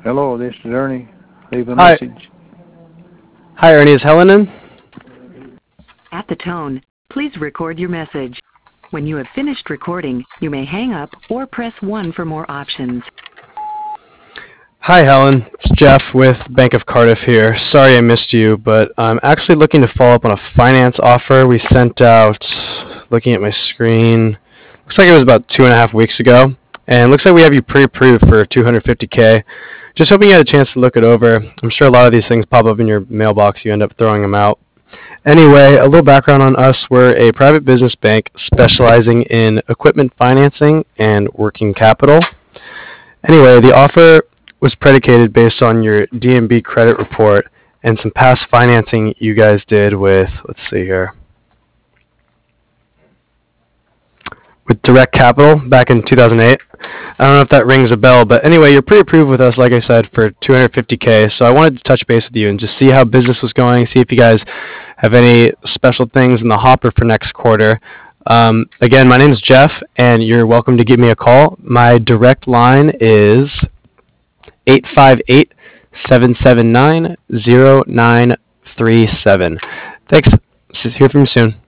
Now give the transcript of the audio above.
Hello, this is Ernie. Leave a Hi, message. hi, Ernie. Is Helen in? At the tone, please record your message. When you have finished recording, you may hang up or press 1 for more options. Hi, Helen. It's Jeff with Bank of Cardiff here. Sorry I missed you, but I'm actually looking to follow up on a finance offer we sent out. Looking at my screen, looks like it was about 2.5 weeks ago, and it looks like we have you pre-approved for 250K. Just hoping you had a chance to look it over. I'm sure a lot of these things pop up in your mailbox. You end up throwing them out. Anyway, a little background on us. We're a private business bank specializing in equipment financing and working capital. Anyway, the offer was predicated based on your DNB credit report and some past financing you guys did with, let's see here, with Direct Capital back in 2008. I don't know if that rings a bell, but anyway, you're pre-approved with us, like I said, for 250K. So I wanted to touch base with you and just see how business was going, see if you guys have any special things in the hopper for next quarter. Again, my name is Jeff, and you're welcome to give me a call. My direct line is 858-779-0937. Thanks. Hear from you soon.